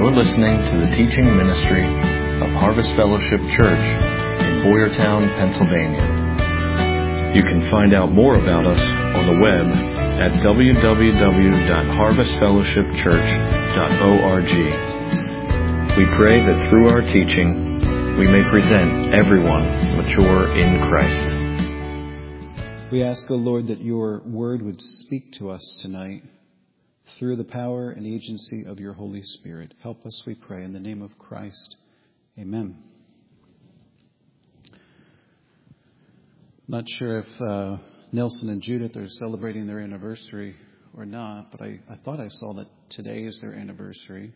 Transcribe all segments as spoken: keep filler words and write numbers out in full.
You're listening to the teaching ministry of Harvest Fellowship Church in Boyertown, Pennsylvania. You can find out more about us on the web at w w w dot harvest fellowship church dot org. We pray that through our teaching, we may present everyone mature in Christ. We ask, O Lord, that your word would speak to us tonight through the power and agency of your Holy Spirit. Help us, we pray, in the name of Christ. Amen. Not sure if uh, Nelson and Judith are celebrating their anniversary or not, but I, I thought I saw that today is their anniversary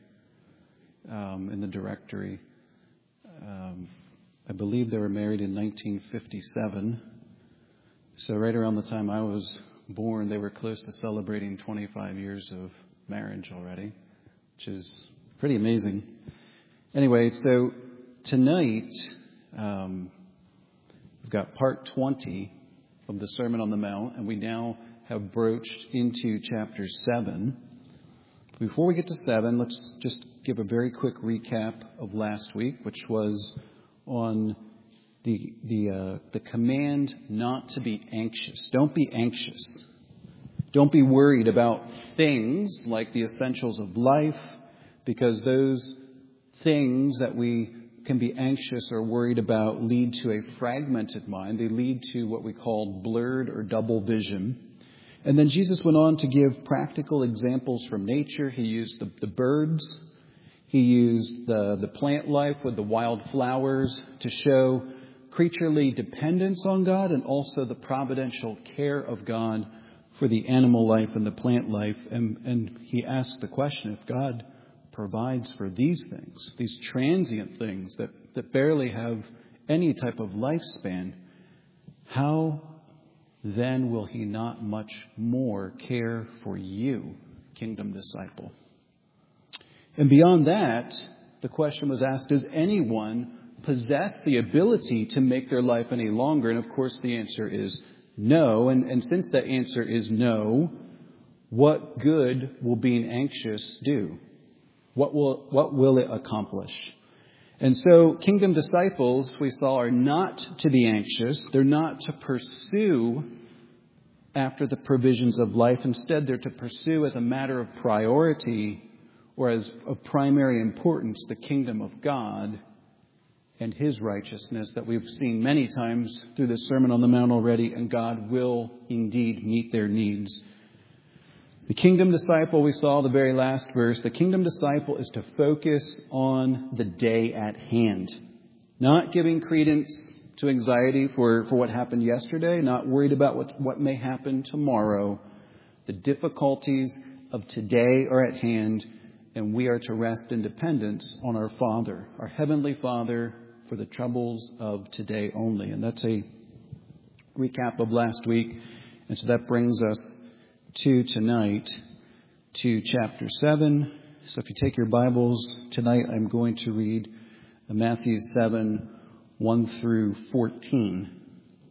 um, in the directory. Um, I believe they were married in nineteen fifty-seven. So right around the time I was born, they were close to celebrating twenty-five years of marriage already, which is pretty amazing. Anyway, so tonight um, we've got part twenty of the Sermon on the Mount, and we now have broached into chapter seven. Before we get to seven, let's just give a very quick recap of last week, which was on the the uh, the command not to be anxious. Don't be anxious. Don't be worried about things like the essentials of life, because those things that we can be anxious or worried about lead to a fragmented mind. They lead to what we call blurred or double vision. And then Jesus went on to give practical examples from nature. He used the, the birds. He used the, the plant life with the wild flowers to show creaturely dependence on God, and also the providential care of God for the animal life and the plant life. And, and he asked the question, if God provides for these things, these transient things that, that barely have any type of lifespan, how then will he not much more care for you, kingdom disciple? And beyond that, the question was asked, does anyone possess the ability to make their life any longer? And of course the answer is no. And, and since that answer is no, what good will being anxious do? What will, what will it accomplish? And so kingdom disciples, we saw, are not to be anxious. They're not to pursue after the provisions of life. Instead, they're to pursue as a matter of priority or as of primary importance the kingdom of God and his righteousness that we've seen many times through the Sermon on the Mount already, and God will indeed meet their needs. The kingdom disciple, we saw the very last verse, the kingdom disciple is to focus on the day at hand, not giving credence to anxiety for, for what happened yesterday, not worried about what, what may happen tomorrow. The difficulties of today are at hand, and we are to rest in dependence on our Father, our Heavenly Father, for the troubles of today only. And that's a recap of last week. And so that brings us to tonight, to chapter seven. So if you take your Bibles tonight, I'm going to read Matthew seven, one through fourteen.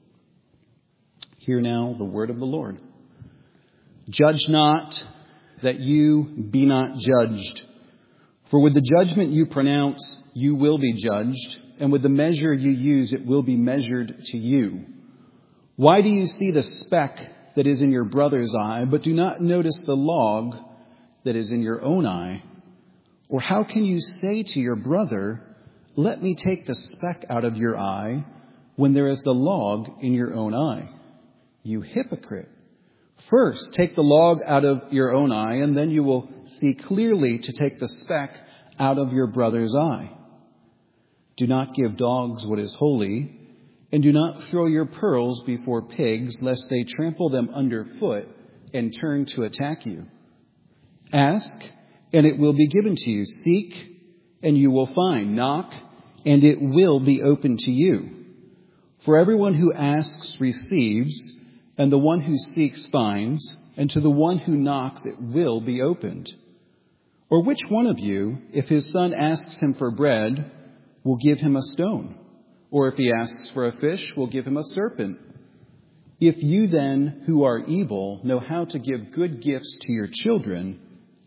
Hear now the word of the Lord. Judge not, that you be not judged. For with the judgment you pronounce, you will be judged, and with the measure you use, it will be measured to you. Why do you see the speck that is in your brother's eye, but do not notice the log that is in your own eye? Or how can you say to your brother, let me take the speck out of your eye, when there is the log in your own eye? You hypocrite! First, take the log out of your own eye, and then you will see clearly to take the speck out of your brother's eye. Do not give dogs what is holy, and do not throw your pearls before pigs, lest they trample them underfoot and turn to attack you. Ask, and it will be given to you. Seek, and you will find. Knock, and it will be opened to you. For everyone who asks receives, and the one who seeks finds, and to the one who knocks it will be opened. Or which one of you, if his son asks him for bread, will give him a stone? Or if he asks for a fish, will give him a serpent? If you then, who are evil, know how to give good gifts to your children,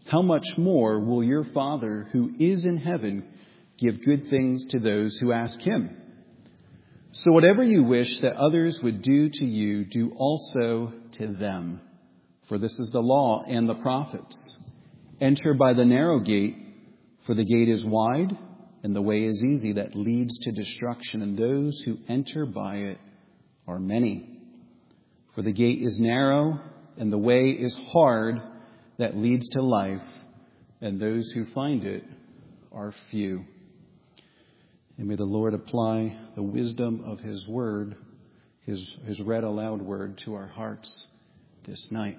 how much more will your Father who is in heaven give good things to those who ask him? So whatever you wish that others would do to you, do also to them. For this is the law and the prophets. Enter by the narrow gate, for the gate is wide and the way is easy that leads to destruction, and those who enter by it are many. For the gate is narrow and the way is hard that leads to life, and those who find it are few. And may the Lord apply the wisdom of his word, his, his read aloud word, to our hearts this night.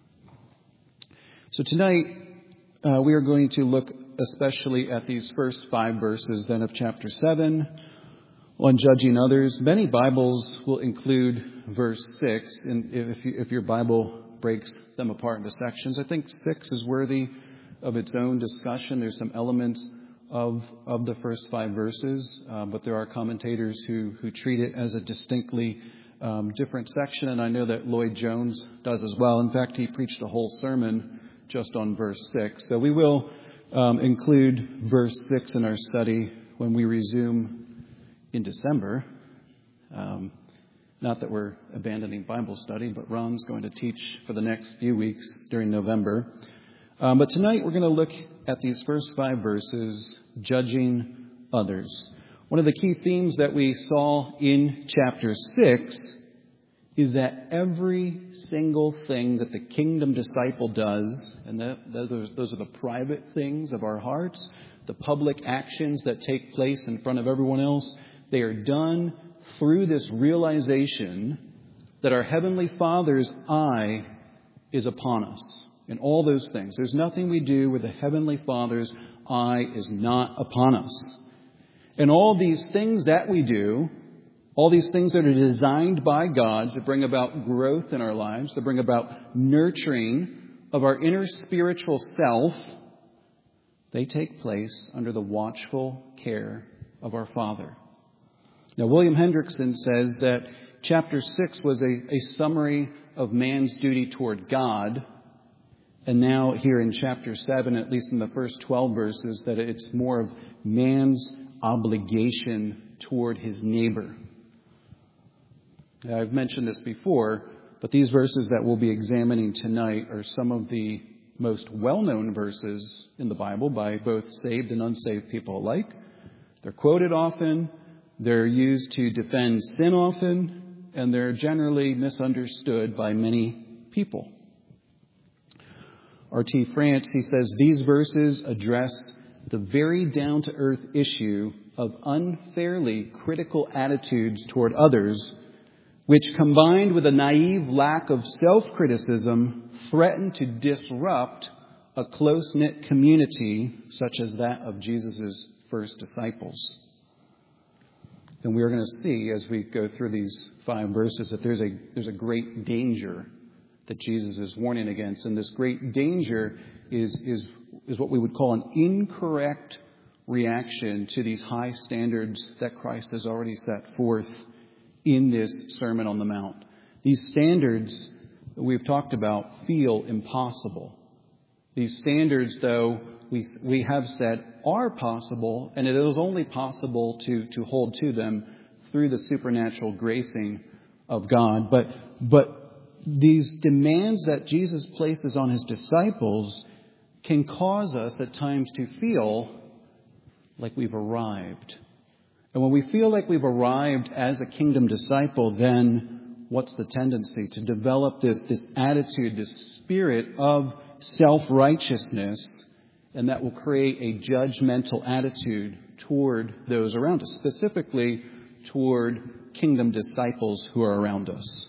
So tonight, uh, we are going to look especially at these first five verses then of chapter seven on judging others. Many Bibles will include verse six, and if, you, if your Bible breaks them apart into sections, I think six is worthy of its own discussion. There's some elements of of the first five verses, uh, but there are commentators who, who treat it as a distinctly um, different section, and I know that Lloyd Jones does as well. In fact, he preached a whole sermon just on verse six. So we will um, include verse six in our study when we resume in December. Um, not that we're abandoning Bible study, but Ron's going to teach for the next few weeks during November. Um, but tonight we're going to look at these first five verses, judging others. One of the key themes that we saw in chapter six is that every single thing that the kingdom disciple does, and that, those, are, those are the private things of our hearts, the public actions that take place in front of everyone else, they are done through this realization that our Heavenly Father's eye is upon us. In all those things, there's nothing we do where the Heavenly Father's eye is not upon us. And all these things that we do, all these things that are designed by God to bring about growth in our lives, to bring about nurturing of our inner spiritual self, they take place under the watchful care of our Father. Now, William Hendrickson says that chapter six was a, a summary of man's duty toward God. And now here in chapter seven, at least in the first twelve verses, that it's more of man's obligation toward his neighbor. I've mentioned this before, but these verses that we'll be examining tonight are some of the most well-known verses in the Bible by both saved and unsaved people alike. They're quoted often, they're used to defend sin often, and they're generally misunderstood by many people. R T France, he says, these verses address the very down-to-earth issue of unfairly critical attitudes toward others, which combined with a naive lack of self-criticism threaten to disrupt a close-knit community such as that of Jesus' first disciples. And we're going to see as we go through these five verses that there's a there's a great danger that Jesus is warning against. And this great danger is, is, is what we would call an incorrect reaction to these high standards that Christ has already set forth in this Sermon on the Mount. These standards that we've talked about feel impossible. These standards, though, we, we have said are possible, and it is only possible to, to hold to them through the supernatural gracing of God. But, but these demands that Jesus places on his disciples can cause us at times to feel like we've arrived. And when we feel like we've arrived as a kingdom disciple, then what's the tendency? To develop this, this attitude, this spirit of self-righteousness, and that will create a judgmental attitude toward those around us, specifically toward kingdom disciples who are around us.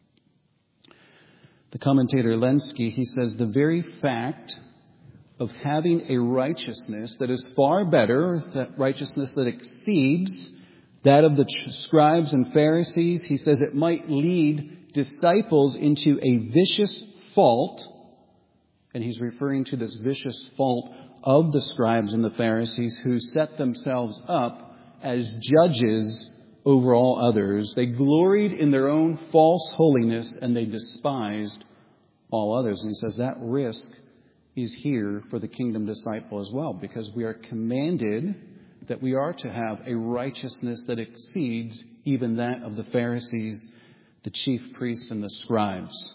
The commentator Lenski, he says, the very fact of having a righteousness that is far better, that righteousness that exceeds that of the scribes and Pharisees, he says it might lead disciples into a vicious fault. And he's referring to this vicious fault of the scribes and the Pharisees who set themselves up as judges over all others. They gloried in their own false holiness and they despised all others. And he says that risk is here for the kingdom disciple as well, because we are commanded that we are to have a righteousness that exceeds even that of the Pharisees, the chief priests, and the scribes.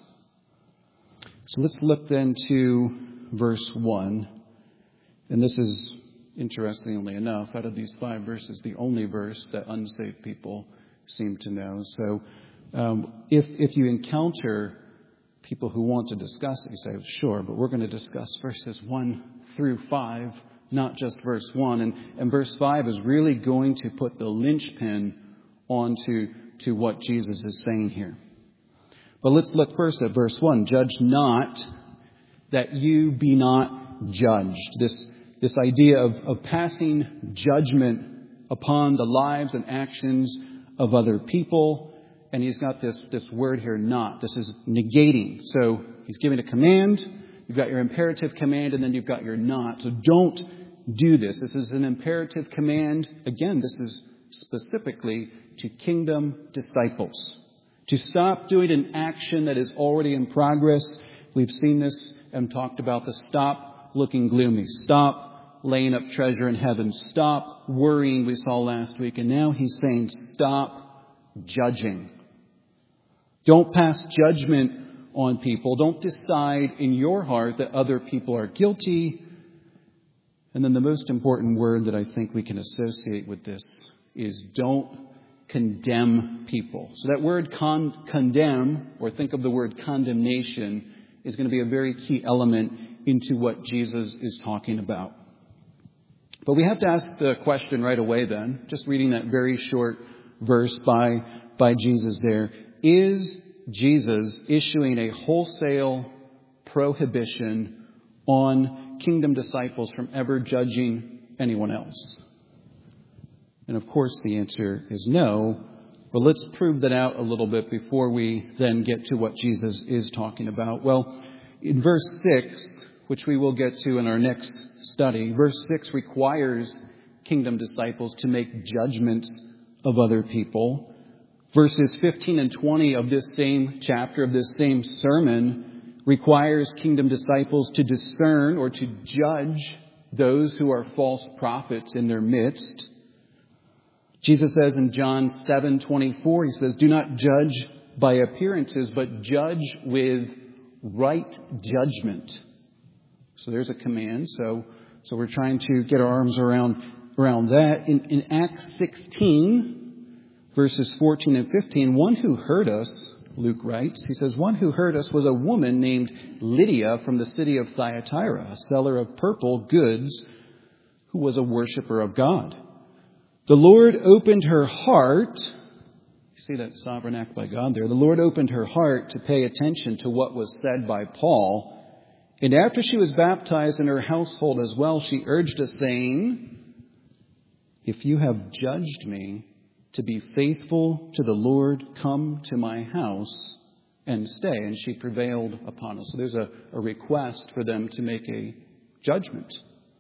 So let's look then to verse one. And this is, interestingly enough, out of these five verses, the only verse that unsaved people seem to know. So um, if if you encounter people who want to discuss it, you say, sure, but we're going to discuss verses one through five, not just verse one. And, and verse five is really going to put the linchpin onto to what Jesus is saying here. But let's look first at verse one. Judge not that you be not judged. This, this idea of, of passing judgment upon the lives and actions of other people. And he's got this, this word here, not. This is negating. So he's giving a command. You've got your imperative command, and then you've got your not. So don't do this. This is an imperative command. Again, this is specifically to kingdom disciples. To stop doing an action that is already in progress. We've seen this and talked about this. Stop looking gloomy. Stop laying up treasure in heaven. Stop worrying, we saw last week. And now he's saying stop judging. Don't pass judgment on people. Don't decide in your heart that other people are guilty. And then the most important word that I think we can associate with this is don't condemn people. So that word con- condemn, or think of the word condemnation, is going to be a very key element into what Jesus is talking about. But we have to ask the question right away then, just reading that very short verse by, by Jesus there. Is Jesus issuing a wholesale prohibition on kingdom disciples from ever judging anyone else? And of course the answer is no. But let's prove that out a little bit before we then get to what Jesus is talking about. Well, in verse six, which we will get to in our next study, verse six requires kingdom disciples to make judgments of other people. Verses fifteen and twenty of this same chapter, of this same sermon, requires kingdom disciples to discern or to judge those who are false prophets in their midst. Jesus says in John seven twenty-four, he says, do not judge by appearances, but judge with right judgment. So there's a command. So, so we're trying to get our arms around, around that. In, in Acts sixteen, verses fourteen and fifteen, one who heard us, Luke writes, he says, one who heard us was a woman named Lydia from the city of Thyatira, a seller of purple goods, who was a worshiper of God. The Lord opened her heart. You see that sovereign act by God there. The Lord opened her heart to pay attention to what was said by Paul. And after she was baptized in her household as well, she urged us, saying, if you have judged me to be faithful to the Lord, come to my house and stay. And she prevailed upon us. So there's a, a request for them to make a judgment.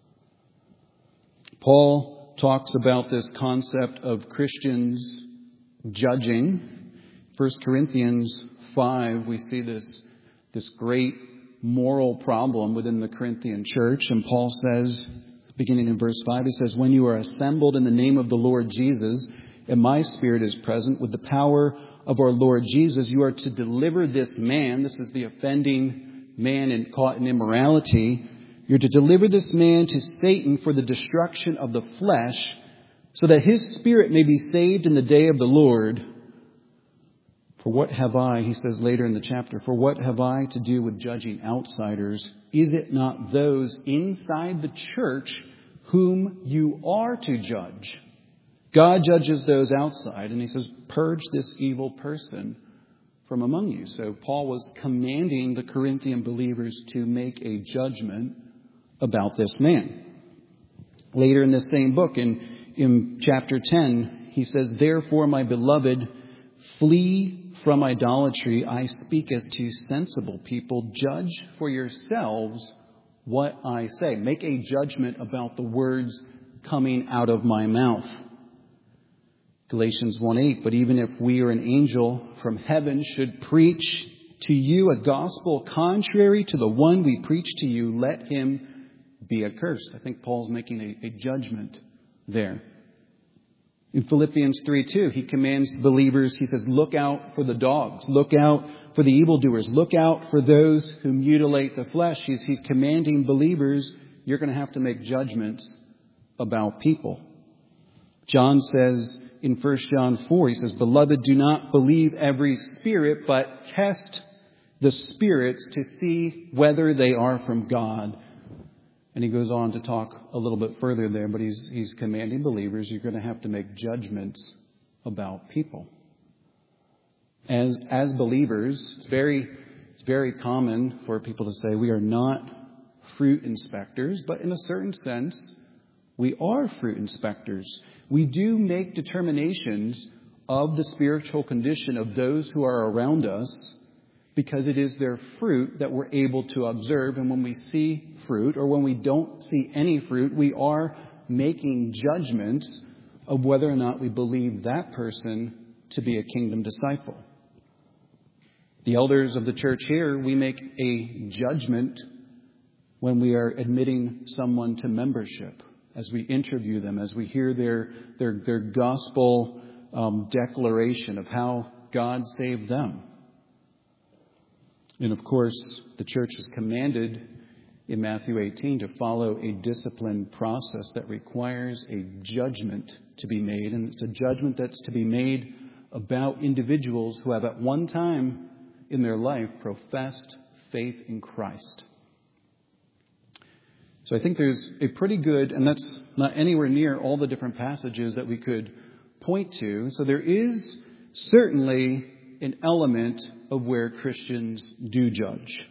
Paul talks about this concept of Christians judging. First Corinthians five, we see this, this great moral problem within the Corinthian church. And Paul says, beginning in verse five, he says, when you are assembled in the name of the Lord Jesus, and my spirit is present with the power of our Lord Jesus, you are to deliver this man. This is the offending man and caught in immorality. You're to deliver this man to Satan for the destruction of the flesh, so that his spirit may be saved in the day of the Lord. For what have I, he says later in the chapter, for what have I to do with judging outsiders? Is it not those inside the church whom you are to judge? God judges those outside, and he says, purge this evil person from among you. So Paul was commanding the Corinthian believers to make a judgment about this man. Later in this same book, in, in chapter ten, he says, therefore, my beloved, flee from idolatry. I speak as to sensible people. Judge for yourselves what I say. Make a judgment about the words coming out of my mouth. Galatians one eight, but even if we or an angel from heaven should preach to you a gospel contrary to the one we preach to you, let him be accursed. I think Paul's making a, a judgment there. In Philippians three two, he commands believers, he says, look out for the dogs, look out for the evildoers, look out for those who mutilate the flesh. He's, he's commanding believers, you're going to have to make judgments about people. John says in First John four, he says, beloved, do not believe every spirit, but test the spirits to see whether they are from God. And he goes on to talk a little bit further there, but he's, he's commanding believers, you're going to have to make judgments about people. As, as believers, it's very, it's very common for people to say we are not fruit inspectors, but in a certain sense, we are fruit inspectors. We do make determinations of the spiritual condition of those who are around us because it is their fruit that we're able to observe. And when we see fruit or when we don't see any fruit, we are making judgments of whether or not we believe that person to be a kingdom disciple. The elders of the church here, we make a judgment when we are admitting someone to membership, as we interview them, as we hear their their, their gospel um, declaration of how God saved them. And of course, the church is commanded in Matthew eighteen to follow a disciplined process that requires a judgment to be made. And it's a judgment that's to be made about individuals who have at one time in their life professed faith in Christ. So I think there's a pretty good, and that's not anywhere near all the different passages that we could point to. So there is certainly an element of where Christians do judge.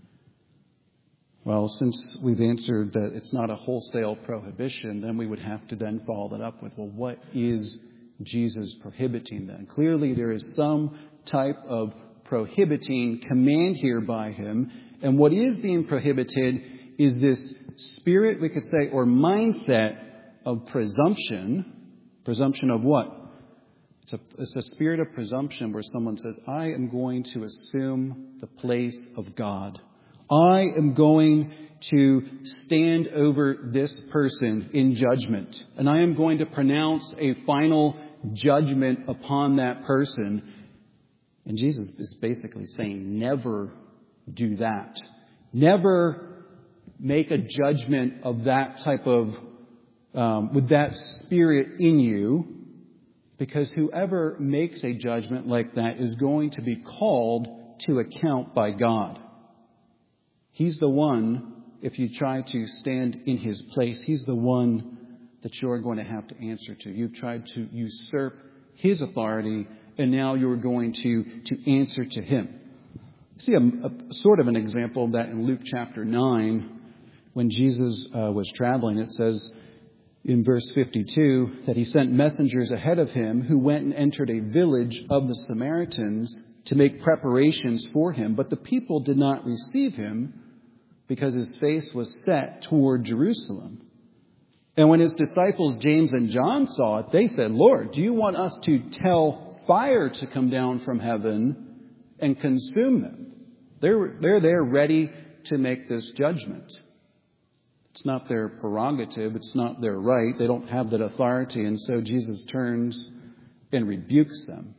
Well, since we've answered that it's not a wholesale prohibition, then we would have to then follow that up with, well, what is Jesus prohibiting then? Clearly there is some type of prohibiting command here by him. And what is being prohibited is this spirit, we could say, or mindset of presumption. Presumption of what? It's a, it's a spirit of presumption where someone says, I am going to assume the place of God. I am going to stand over this person in judgment. And I am going to pronounce a final judgment upon that person. And Jesus is basically saying, never do that. Never make a judgment of that type of, um, with that spirit in you. Because whoever makes a judgment like that is going to be called to account by God. He's the one, if you try to stand in his place, he's the one that you're going to have to answer to. You've tried to usurp his authority, and now you're going to, to answer to him. See a, a sort of an example of that in Luke chapter nine, when Jesus uh, was traveling. It says in verse fifty-two that he sent messengers ahead of him who went and entered a village of the Samaritans to make preparations for him. But the people did not receive him because his face was set toward Jerusalem. And when his disciples James and John saw it, they said, Lord, do you want us to tell fire to come down from heaven and consume them? They're, they're there ready to make this judgment. It's not their prerogative. It's not their right. They don't have that authority. And so Jesus turns and rebukes them.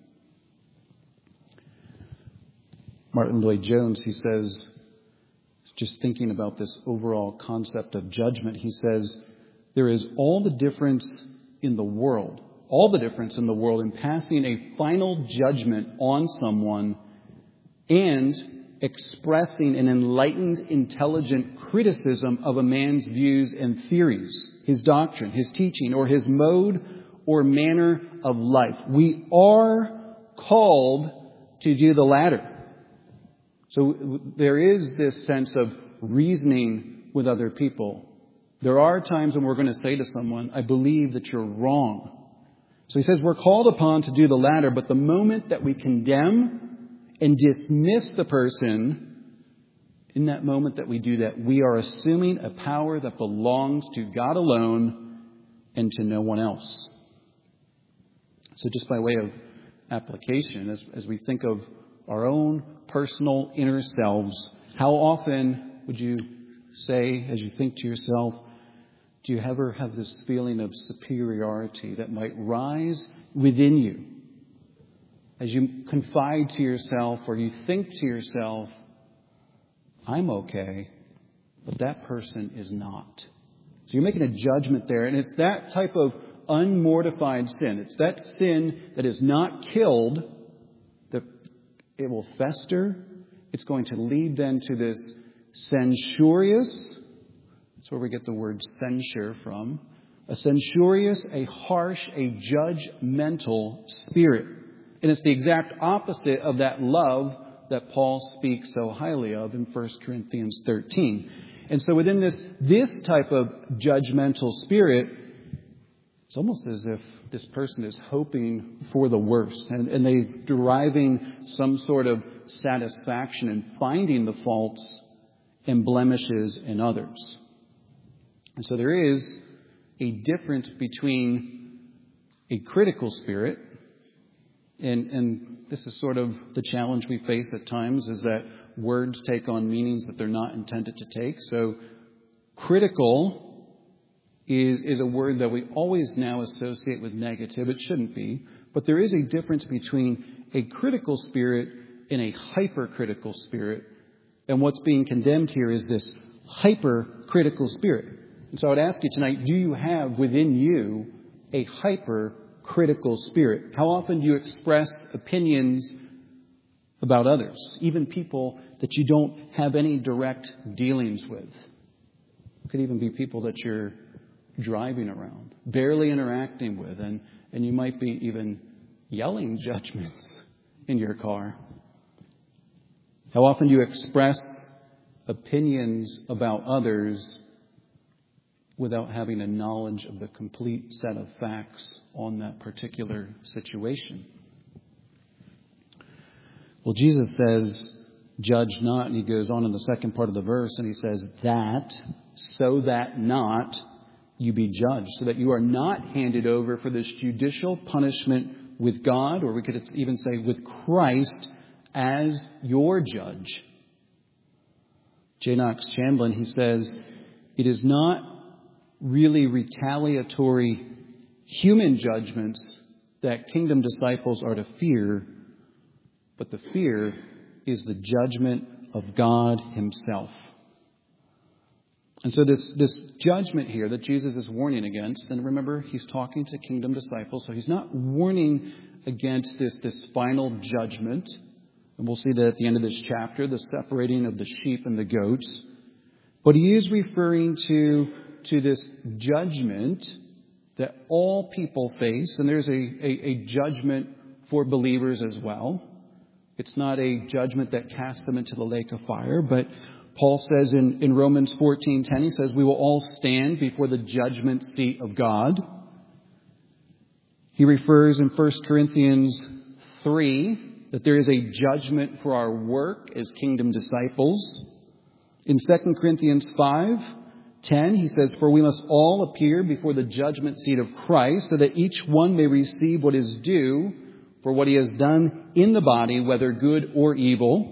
Martin Lloyd-Jones, he says, just thinking about this overall concept of judgment, he says, there is all the difference in the world, all the difference in the world in passing a final judgment on someone and expressing an enlightened, intelligent criticism of a man's views and theories, his doctrine, his teaching, or his mode or manner of life. We are called to do the latter. So there is this sense of reasoning with other people. There are times when we're going to say to someone, I believe that you're wrong. So he says we're called upon to do the latter, but the moment that we condemn and dismiss the person, in that moment that we do that, we are assuming a power that belongs to God alone and to no one else. So just by way of application, as, as we think of our own personal inner selves, how often would you say, as you think to yourself, do you ever have this feeling of superiority that might rise within you as you confide to yourself or you think to yourself, I'm okay, but that person is not. So you're making a judgment there, and it's that type of unmortified sin. It's that sin that is not killed, that it will fester. It's going to lead then to this censorious. That's where we get the word censure from. A censorious, a harsh, a judgmental spirit. And it's the exact opposite of that love that Paul speaks so highly of in First Corinthians thirteen. And so within this, this type of judgmental spirit, it's almost as if this person is hoping for the worst. And, and they're deriving some sort of satisfaction in finding the faults and blemishes in others. And so there is a difference between a critical spirit, and, and this is sort of the challenge we face at times, is that words take on meanings that they're not intended to take. So critical is, is a word that we always now associate with negative. It shouldn't be. But there is a difference between a critical spirit and a hypercritical spirit. And what's being condemned here is this hypercritical spirit. And so I would ask you tonight, do you have within you a hypercritical spirit? How often do you express opinions about others, even people that you don't have any direct dealings with? It could even be people that you're driving around, barely interacting with, and, and you might be even yelling judgments in your car. How often do you express opinions about others without having a knowledge of the complete set of facts on that particular situation? Well, Jesus says, judge not, and he goes on in the second part of the verse, and he says, that, so that not you be judged, so that you are not handed over for this judicial punishment with God, or we could even say with Christ as your judge. J. Knox Chamberlain, he says, it is not really retaliatory human judgments that kingdom disciples are to fear, but the fear is the judgment of God himself. And so this, this judgment here that Jesus is warning against, and remember, he's talking to kingdom disciples, so he's not warning against this, this final judgment. And we'll see that at the end of this chapter, the separating of the sheep and the goats. But he is referring to, to this judgment that all people face, and there's a, a, a judgment for believers as well. It's not a judgment that casts them into the lake of fire, but Paul says in, in Romans fourteen ten, he says, we will all stand before the judgment seat of God. He refers in First Corinthians three that there is a judgment for our work as kingdom disciples. In Second Corinthians five ten, he says, for we must all appear before the judgment seat of Christ, so that each one may receive what is due for what he has done in the body, whether good or evil.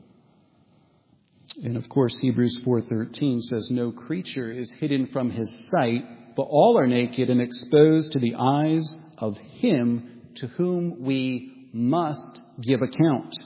And of course, Hebrews four thirteen says, no creature is hidden from his sight, but all are naked and exposed to the eyes of him to whom we must give account.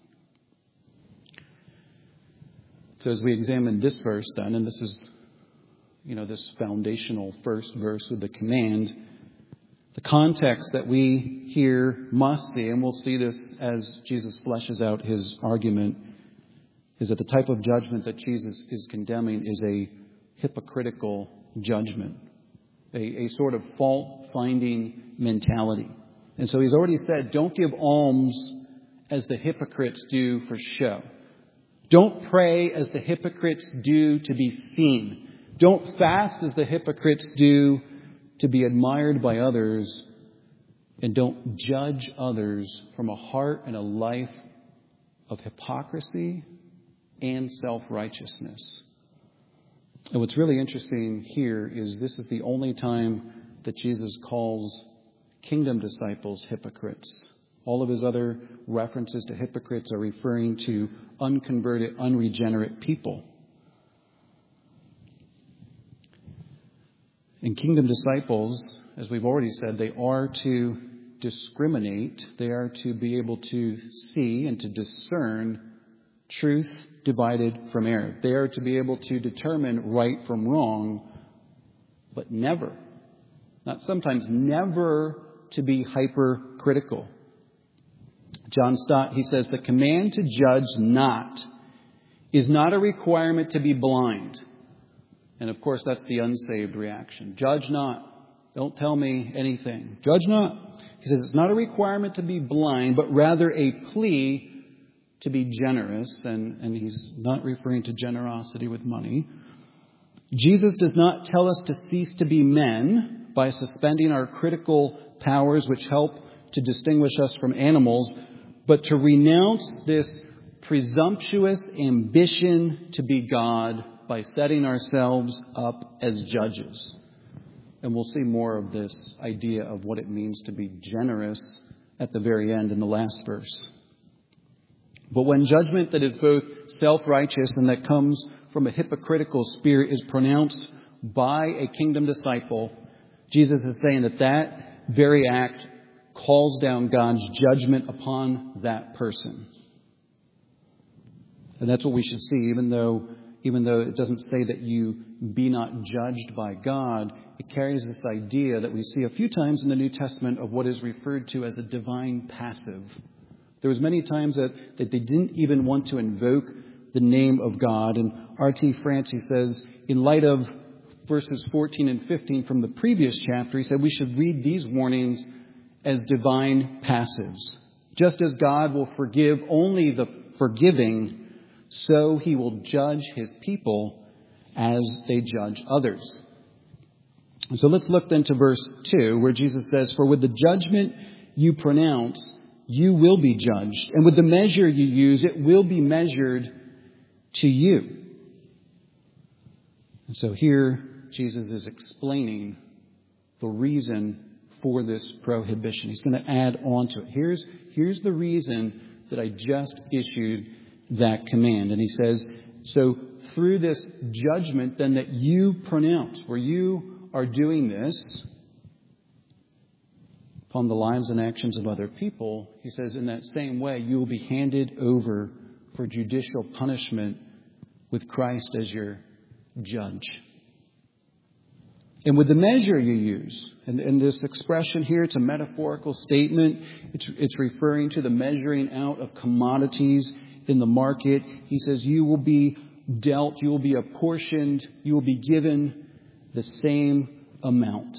So as we examine this verse then, and this is, you know, this foundational first verse with the command, the context that we here must see, and we'll see this as Jesus fleshes out his argument, is that the type of judgment that Jesus is condemning is a hypocritical judgment, a, a sort of fault-finding mentality. And so he's already said, don't give alms as the hypocrites do for show. Don't pray as the hypocrites do to be seen. Don't fast as the hypocrites do to be admired by others. And don't judge others from a heart and a life of hypocrisy and self-righteousness. And what's really interesting here is this is the only time that Jesus calls kingdom disciples hypocrites. All of his other references to hypocrites are referring to unconverted, unregenerate people. And kingdom disciples, as we've already said, they are to discriminate. They are to be able to see and to discern truth divided from error. They are to be able to determine right from wrong, but never, not sometimes, never to be hypercritical. John Stott, he says, the command to judge not is not a requirement to be blind. And of course, that's the unsaved reaction. Judge not. Don't tell me anything. Judge not. He says it's not a requirement to be blind, but rather a plea to be generous. And, and he's not referring to generosity with money. Jesus does not tell us to cease to be men by suspending our critical powers, which help to distinguish us from animals, but to renounce this presumptuous ambition to be God by setting ourselves up as judges. And we'll see more of this idea of what it means to be generous at the very end in the last verse. But when judgment that is both self-righteous and that comes from a hypocritical spirit is pronounced by a kingdom disciple, Jesus is saying that that very act calls down God's judgment upon that person. And that's what we should see, even though even though it doesn't say that you be not judged by God, it carries this idea that we see a few times in the New Testament of what is referred to as a divine passive. There was many times that, that they didn't even want to invoke the name of God. And R T France, he says, in light of verses fourteen and fifteen from the previous chapter, he said we should read these warnings as divine passives. Just as God will forgive only the forgiving, so he will judge his people as they judge others. And so let's look then to verse two, where Jesus says, for with the judgment you pronounce, you will be judged. And with the measure you use, it will be measured to you. And so here Jesus is explaining the reason for this prohibition. He's going to add on to it. Here's, here's the reason that I just issued that command. And he says, so through this judgment then that you pronounce, where you are doing this upon the lives and actions of other people, he says in that same way you will be handed over for judicial punishment with Christ as your judge. And with the measure you use, and, and this expression here, it's a metaphorical statement. It's, it's referring to the measuring out of commodities in the market. He says you will be dealt, you will be apportioned, you will be given the same amount.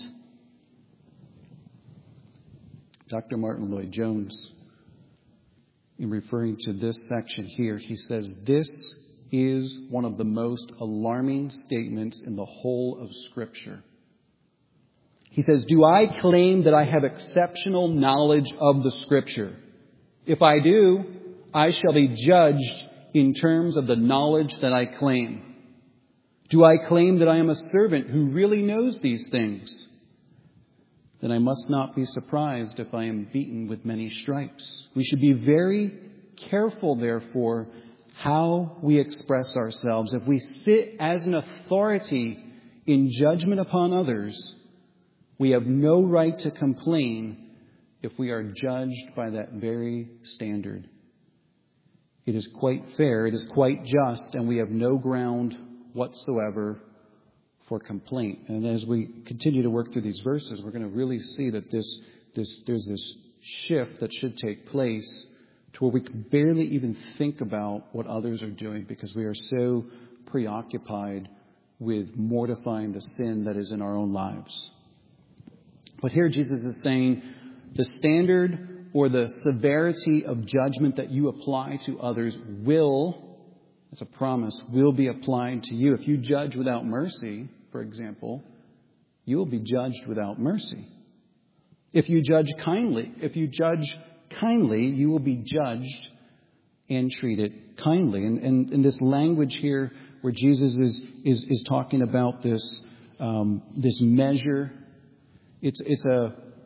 Doctor Martin Lloyd-Jones, in referring to this section here, he says this is one of the most alarming statements in the whole of Scripture. He says, do I claim that I have exceptional knowledge of the Scripture? If I do, I shall be judged in terms of the knowledge that I claim. Do I claim that I am a servant who really knows these things? Then I must not be surprised if I am beaten with many stripes. We should be very careful, therefore, how we express ourselves. If we sit as an authority in judgment upon others, we have no right to complain if we are judged by that very standard. It is quite fair, it is quite just, and we have no ground whatsoever for complaint. And as we continue to work through these verses, we're going to really see that this, this, there's this shift that should take place to where we can barely even think about what others are doing because we are so preoccupied with mortifying the sin that is in our own lives. But here Jesus is saying the standard or the severity of judgment that you apply to others will, as a promise, will be applied to you. If you judge without mercy, for example, you will be judged without mercy. If you judge kindly, if you judge kindly, you will be judged and treated kindly. And, and, and this language here where Jesus is, is, is talking about this, um, this measure, it's, it's a,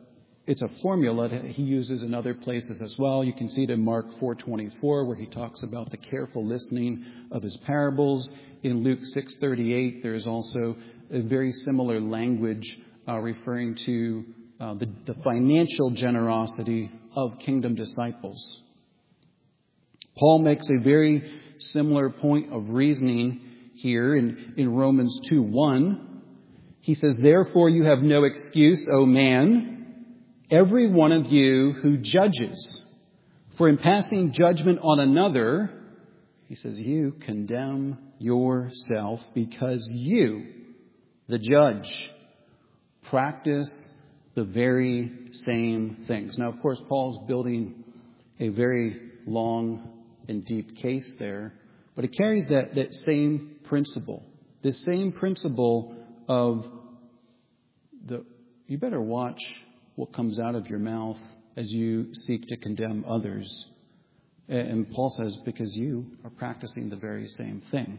it's a formula that he uses in other places as well. You can see it in Mark four twenty-four, where he talks about the careful listening of his parables. In Luke six thirty-eight, there is also a very similar language uh, referring to uh, the, the financial generosity of kingdom disciples. Paul makes a very similar point of reasoning here in, in Romans two one. He says, "Therefore you have no excuse, O man, every one of you who judges. For in passing judgment on another," he says, "you condemn yourself, because you, the judge, practice the very same things." Now, of course, Paul's building a very long and deep case there, but it carries that, that same principle. This same principle of the, you better watch what comes out of your mouth as you seek to condemn others. And Paul says, because you are practicing the very same thing.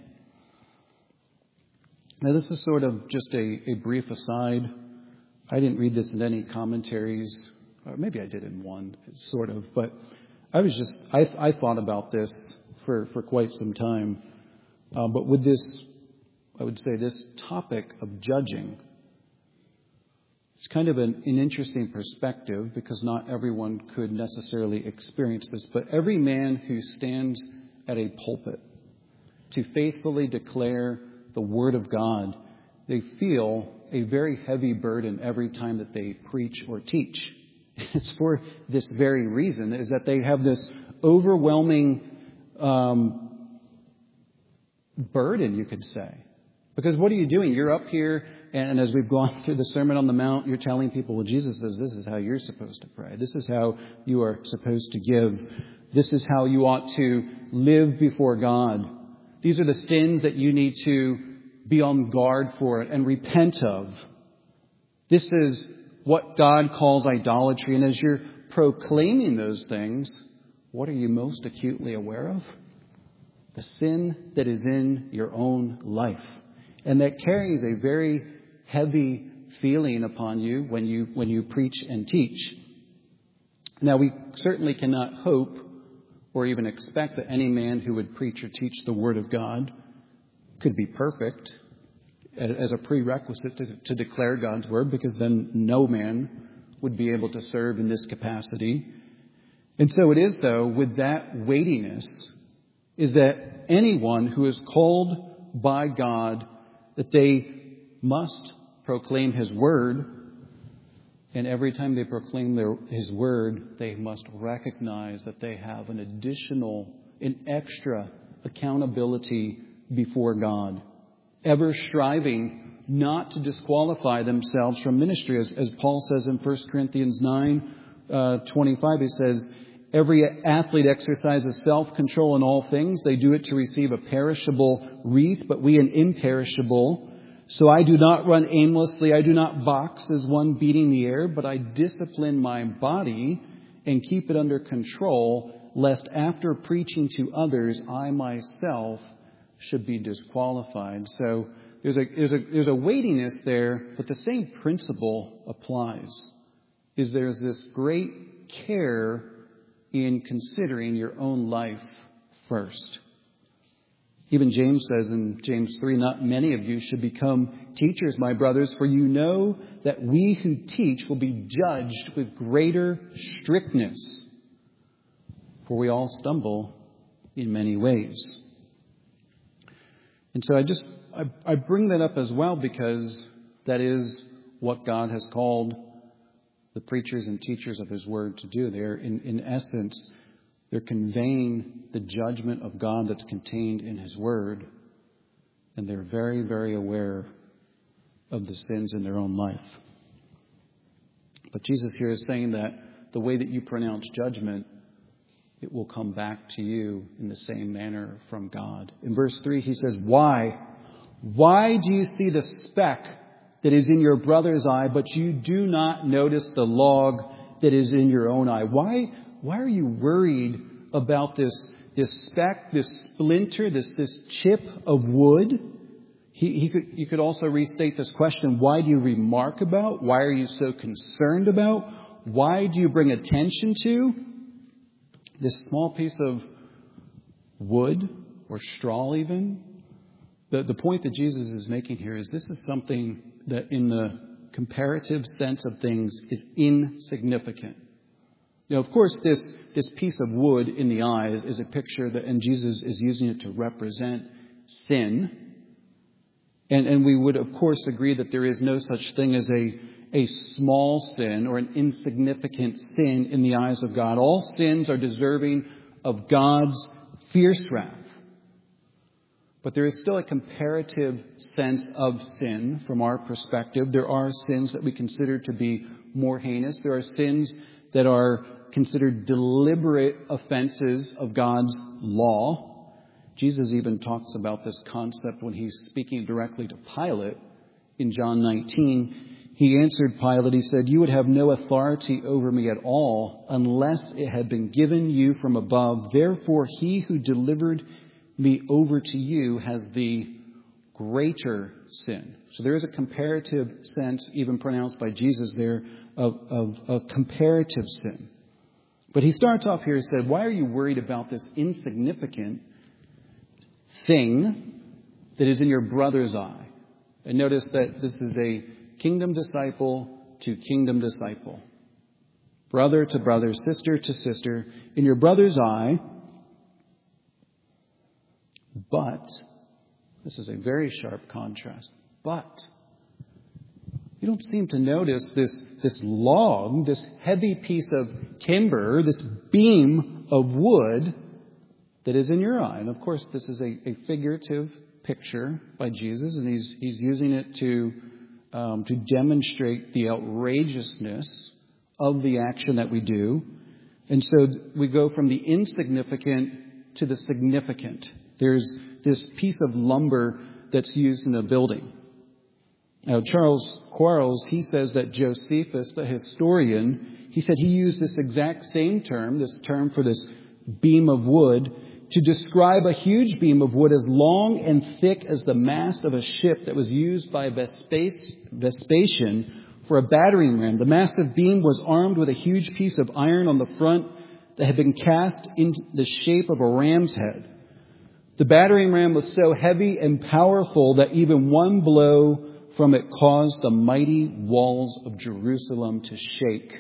Now, this is sort of just a, a brief aside. I didn't read this in any commentaries, or maybe I did in one, sort of, but I was just, I, I thought about this for, for quite some time. Uh, but with this, I would say this topic of judging, it's kind of an, an interesting perspective, because not everyone could necessarily experience this. But every man who stands at a pulpit to faithfully declare the Word of God, they feel a very heavy burden every time that they preach or teach. It's for this very reason, is that they have this overwhelming um, burden, you could say. Because what are you doing? You're up here, and as we've gone through the Sermon on the Mount, you're telling people, well, Jesus says this is how you're supposed to pray. This is how you are supposed to give. This is how you ought to live before God. These are the sins that you need to be on guard for and repent of. This is what God calls idolatry. And as you're proclaiming those things, what are you most acutely aware of? The sin that is in your own life. And that carries a very heavy feeling upon you when you when you preach and teach. Now, we certainly cannot hope or even expect that any man who would preach or teach the Word of God could be perfect as a prerequisite to, to declare God's Word, because then no man would be able to serve in this capacity. And so it is, though, with that weightiness, is that anyone who is called by God, that they must proclaim His Word, and every time they proclaim their, His Word, they must recognize that they have an additional, an extra accountability before God, ever striving not to disqualify themselves from ministry. As, as Paul says in First Corinthians nine uh, twenty-five, he says, "Every athlete exercises self-control in all things. They do it to receive a perishable wreath, but we an imperishable. So I do not run aimlessly. I do not box as one beating the air, but I discipline my body and keep it under control, lest after preaching to others, I myself should be disqualified." So there's a, there's a, there's a weightiness there, but the same principle applies. Is there's this great care in considering your own life first. Even James says in James three, "Not many of you should become teachers, my brothers, for you know that we who teach will be judged with greater strictness. For we all stumble in many ways." And so I just, I, I bring that up as well, because that is what God has called the preachers and teachers of His Word to do. They're, in, in essence, they're conveying the judgment of God that's contained in His Word. And they're very, very aware of the sins in their own life. But Jesus here is saying that the way that you pronounce judgment, it will come back to you in the same manner from God. In verse three, he says, Why? Why do you see the speck that is in your brother's eye, but you do not notice the log that is in your own eye? Why, why are you worried about this, this speck, this splinter, this, this chip of wood? He, he could, you could also restate this question. Why do you remark about? Why are you so concerned about? why do you bring attention to this small piece of wood or straw even? The, the point that Jesus is making here is this is something that in the comparative sense of things is insignificant. You know, of course, this, this piece of wood in the eye is, is a picture that, and Jesus is using it to represent sin. And, and we would, of course, agree that there is no such thing as a, a small sin or an insignificant sin in the eyes of God. All sins are deserving of God's fierce wrath. But there is still a comparative sense of sin from our perspective. There are sins that we consider to be more heinous. There are sins that are considered deliberate offenses of God's law. Jesus even talks about this concept when he's speaking directly to Pilate in John nineteen. He answered Pilate, he said, "You would have no authority over me at all unless it had been given you from above. Therefore, he who delivered me over to you has the greater sin." So there is a comparative sense, even pronounced by Jesus there, of, of a comparative sin. But he starts off here and said, why are you worried about this insignificant thing that is in your brother's eye? And notice that this is a kingdom disciple to kingdom disciple. Brother to brother, sister to sister. In your brother's eye. But, this is a very sharp contrast, but you don't seem to notice this, this log, this heavy piece of timber, this beam of wood that is in your eye. And of course, this is a, a figurative picture by Jesus, and he's, he's using it to, um, to demonstrate the outrageousness of the action that we do. And so we go from the insignificant to the significant. There's this piece of lumber that's used in a building. Now, Charles Quarles, he says that Josephus, the historian, he said he used this exact same term, this term for this beam of wood, to describe a huge beam of wood as long and thick as the mast of a ship that was used by Vespasian for a battering ram. The massive beam was armed with a huge piece of iron on the front that had been cast in the shape of a ram's head. The battering ram was so heavy and powerful that even one blow from it caused the mighty walls of Jerusalem to shake.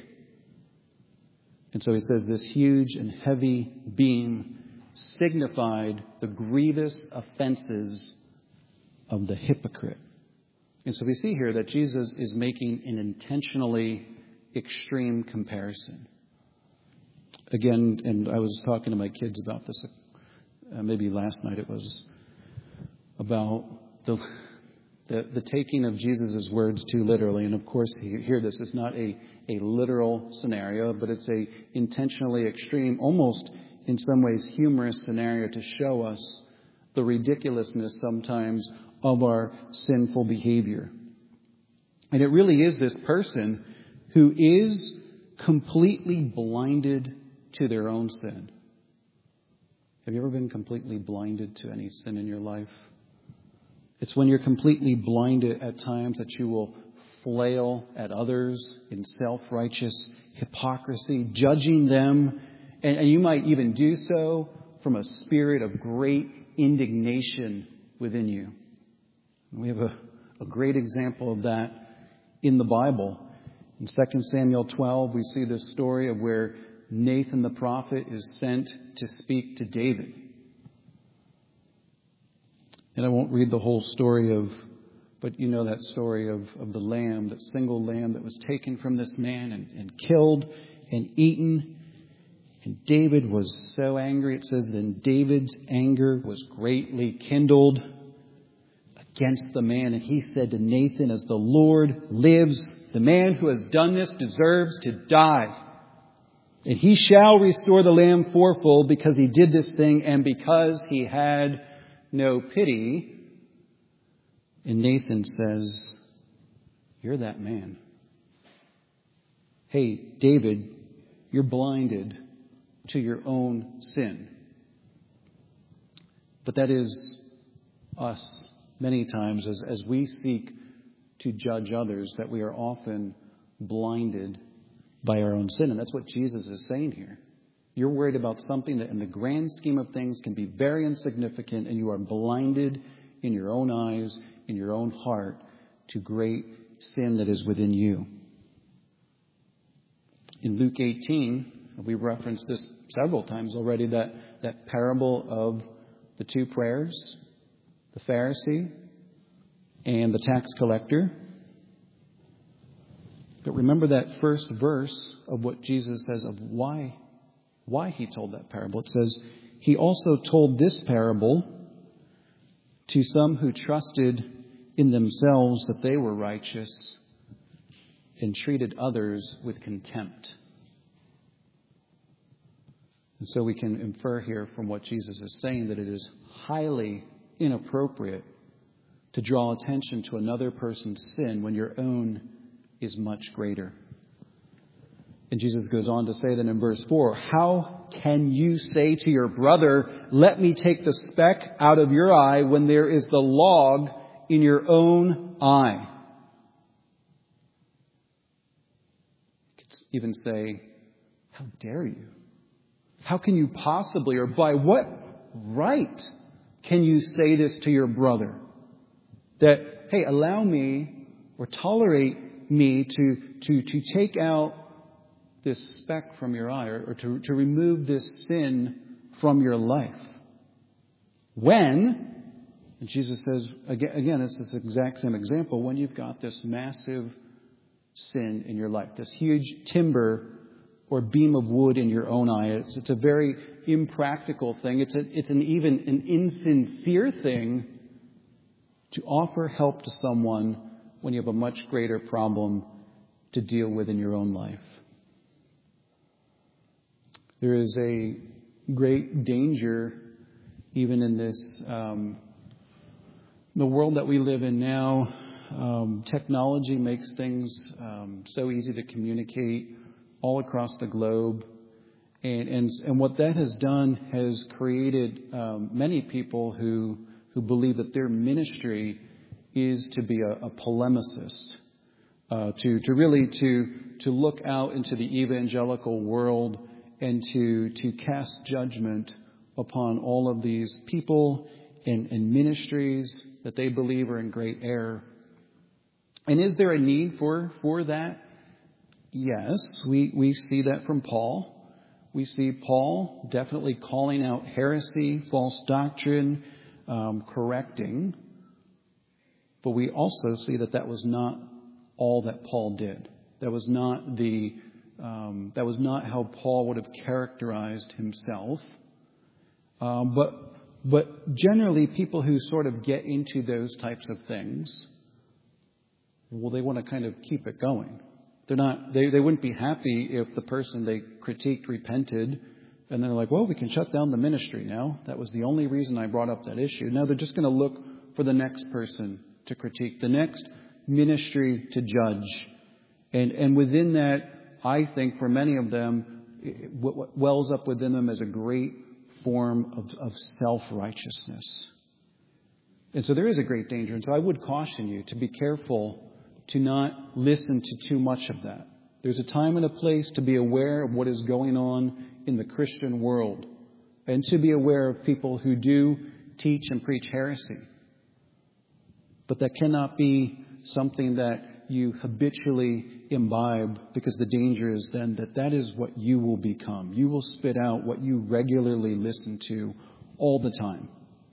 And so he says this huge and heavy beam signified the grievous offenses of the hypocrite. And so we see here that Jesus is making an intentionally extreme comparison. Again, and I was talking to my kids about this Uh, maybe last night it was, about the, the the taking of Jesus' words too literally. And of course, here this is not a, a literal scenario, but it's a intentionally extreme, almost in some ways humorous scenario to show us the ridiculousness sometimes of our sinful behavior. And it really is this person who is completely blinded to their own sin. Have you ever been completely blinded to any sin in your life? It's when you're completely blinded at times that you will flail at others in self-righteous hypocrisy, judging them. And, and you might even do so from a spirit of great indignation within you. We have a, a great example of that in the Bible. In Second Samuel twelve, we see this story of where Nathan the prophet is sent to speak to David. And I won't read the whole story of, but you know that story of, of the lamb, that single lamb that was taken from this man and, and killed and eaten. And David was so angry. It says, then David's anger was greatly kindled against the man. And he said to Nathan, as the Lord lives, the man who has done this deserves to die. And he shall restore the lamb fourfold because he did this thing and because he had no pity. And Nathan says, you're that man. Hey, David, you're blinded to your own sin. But that is us many times as, as we seek to judge others, that we are often blinded by our own sin. And that's what Jesus is saying here. You're worried about something that in the grand scheme of things can be very insignificant, and you are blinded in your own eyes, in your own heart, to great sin that is within you. In Luke eighteen, we've referenced this several times already, that, that parable of the two prayers, the Pharisee and the tax collector. But remember that first verse of what Jesus says of why, why he told that parable. It says, he also told this parable to some who trusted in themselves that they were righteous and treated others with contempt. And so we can infer here from what Jesus is saying that it is highly inappropriate to draw attention to another person's sin when your own is much greater. And Jesus goes on to say that in verse four, how can you say to your brother, let me take the speck out of your eye when there is the log in your own eye? You could even say, how dare you? How can you possibly, or by what right can you say this to your brother? That, hey, allow me or tolerate me to, to, to take out this speck from your eye, or, or to, to remove this sin from your life. When, and Jesus says, again, again, it's this exact same example, when you've got this massive sin in your life, this huge timber or beam of wood in your own eye. It's, it's a very impractical thing. It's, a, it's an even an insincere thing to offer help to someone when you have a much greater problem to deal with in your own life. There is a great danger even in this, um, the world that we live in now. Um, technology makes things um, so easy to communicate all across the globe. And, and, and what that has done has created um, many people who, who believe that their ministry is to be a, a polemicist, uh, to, to really to, to look out into the evangelical world and to, to cast judgment upon all of these people and, and ministries that they believe are in great error. And is there a need for, for that? Yes, we, we see that from Paul. We see Paul definitely calling out heresy, false doctrine, um, correcting. But we also see that that was not all that Paul did. That was not the um, that was not how Paul would have characterized himself. Um, but but generally, people who sort of get into those types of things, well, they want to kind of keep it going. They're not. They, they wouldn't be happy if the person they critiqued repented, and they're like, "Well, we can shut down the ministry now. That was the only reason I brought up that issue." Now they're just going to look for the next person to critique, the next ministry to judge, and and within that, I think for many of them, what wells up within them is a great form of, of self-righteousness, and so there is a great danger. And so I would caution you to be careful to not listen to too much of that. There's a time and a place to be aware of what is going on in the Christian world, and to be aware of people who do teach and preach heresy. But that cannot be something that you habitually imbibe, because the danger is then that that is what you will become. You will spit out what you regularly listen to all the time.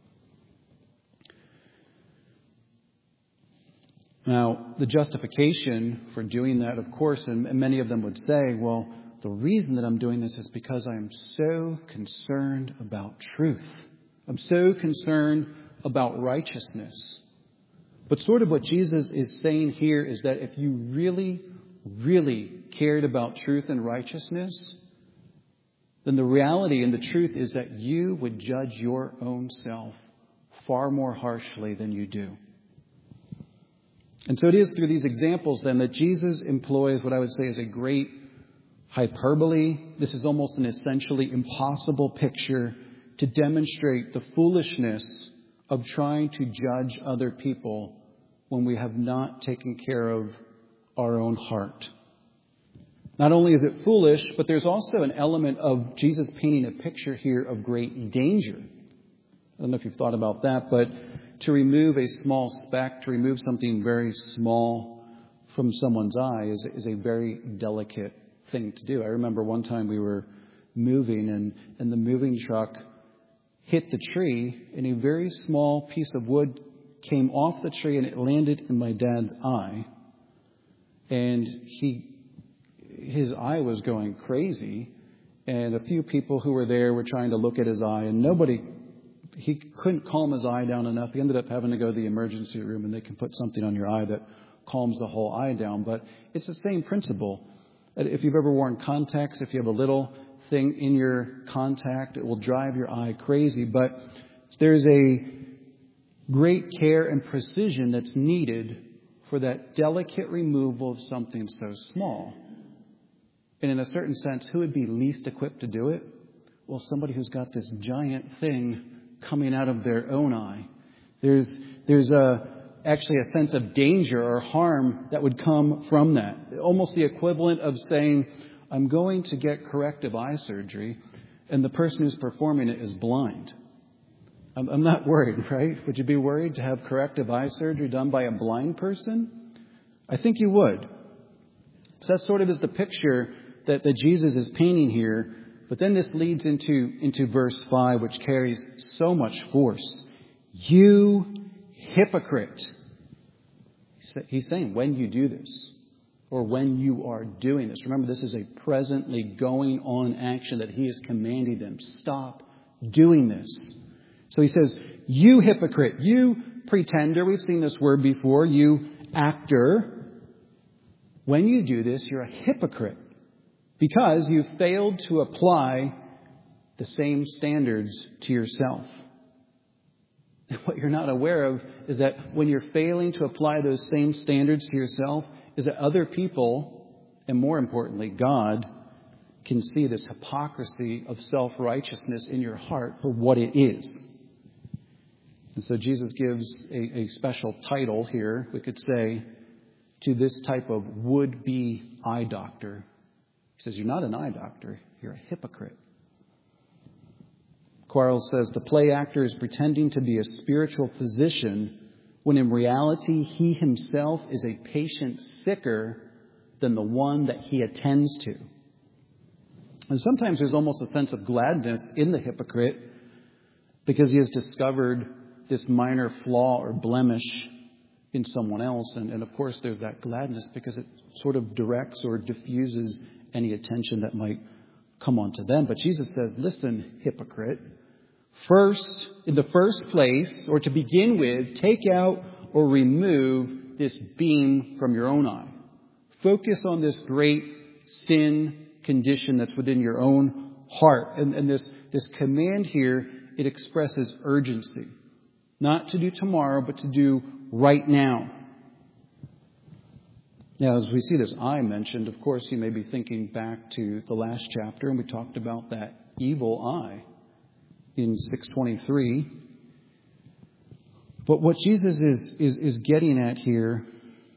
Now, the justification for doing that, of course, and many of them would say, well, the reason that I'm doing this is because I am so concerned about truth. I'm so concerned about righteousness. But sort of what Jesus is saying here is that if you really, really cared about truth and righteousness, then the reality and the truth is that you would judge your own self far more harshly than you do. And so it is through these examples then that Jesus employs what I would say is a great hyperbole. This is almost an essentially impossible picture to demonstrate the foolishness of trying to judge other people when we have not taken care of our own heart. Not only is it foolish, but there's also an element of Jesus painting a picture here of great danger. I don't know if you've thought about that, but to remove a small speck, to remove something very small from someone's eye is, is a very delicate thing to do. I remember one time we were moving and, and the moving truck hit the tree and a very small piece of wood came off the tree and it landed in my dad's eye. And he, his eye was going crazy. And a few people who were there were trying to look at his eye and nobody, he couldn't calm his eye down enough. He ended up having to go to the emergency room and they can put something on your eye that calms the whole eye down. But it's the same principle. If you've ever worn contacts, if you have a little thing in your contact, it will drive your eye crazy. But there's a great care and precision that's needed for that delicate removal of something so small. And in a certain sense, who would be least equipped to do it? Well, somebody who's got this giant thing coming out of their own eye. There's there's a actually a sense of danger or harm that would come from that. Almost the equivalent of saying, I'm going to get corrective eye surgery, and the person who's performing it is blind. I'm, I'm not worried, right? Would you be worried to have corrective eye surgery done by a blind person? I think you would. So that sort of is the picture that, that Jesus is painting here. But then this leads into, into verse five, which carries so much force. You hypocrite. He's saying, when you do this, or when you are doing this. Remember, this is a presently going on action that he is commanding them. Stop doing this. So he says, you hypocrite, you pretender. We've seen this word before. You actor. When you do this, you're a hypocrite because you failed to apply the same standards to yourself. What you're not aware of is that when you're failing to apply those same standards to yourself, is that other people, and more importantly, God, can see this hypocrisy of self-righteousness in your heart for what it is. And so Jesus gives a, a special title here, we could say, to this type of would-be eye doctor. He says, you're not an eye doctor, you're a hypocrite. Quarles says, the play actor is pretending to be a spiritual physician when in reality he himself is a patient sicker than the one that he attends to. And sometimes there's almost a sense of gladness in the hypocrite because he has discovered this minor flaw or blemish in someone else. And, and of course there's that gladness because it sort of directs or diffuses any attention that might come onto them. But Jesus says, listen, hypocrite. First, in the first place, or to begin with, take out or remove this beam from your own eye. Focus on this great sin condition that's within your own heart. And, and this, this command here, it expresses urgency. Not to do tomorrow, but to do right now. Now, as we see this eye mentioned, of course, you may be thinking back to the last chapter, and we talked about that evil eye in six twenty-three. But what Jesus is, is, is getting at here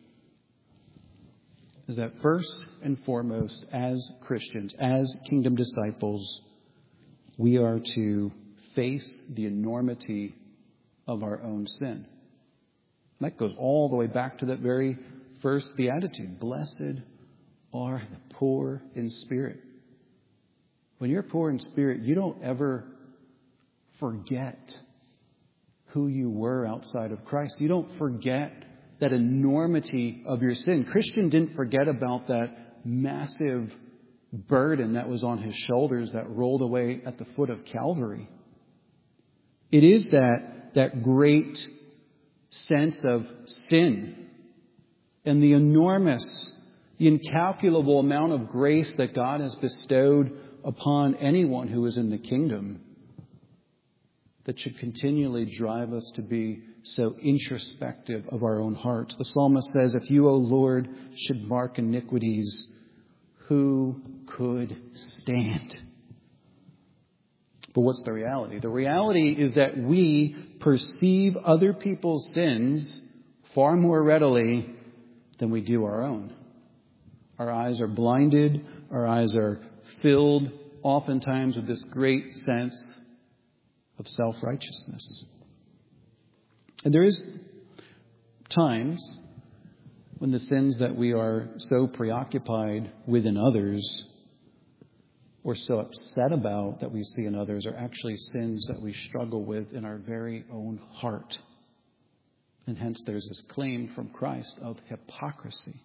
is that first and foremost, as Christians, as kingdom disciples, we are to face the enormity of our own sin. And that goes all the way back to that very first beatitude. Blessed are the poor in spirit. When you're poor in spirit, you don't ever forget who you were outside of Christ. You don't forget that enormity of your sin. Christian didn't forget about that massive burden that was on his shoulders that rolled away at the foot of Calvary. It is that, that great sense of sin and the enormous, the incalculable amount of grace that God has bestowed upon anyone who is in the kingdom that should continually drive us to be so introspective of our own hearts. The psalmist says, if you, O Lord, should mark iniquities, who could stand? But what's the reality? The reality is that we perceive other people's sins far more readily than we do our own. Our eyes are blinded. Our eyes are filled oftentimes with this great sense of self-righteousness. And there is times when the sins that we are so preoccupied with in others or so upset about that we see in others are actually sins that we struggle with in our very own heart. And hence there's this claim from Christ of hypocrisy.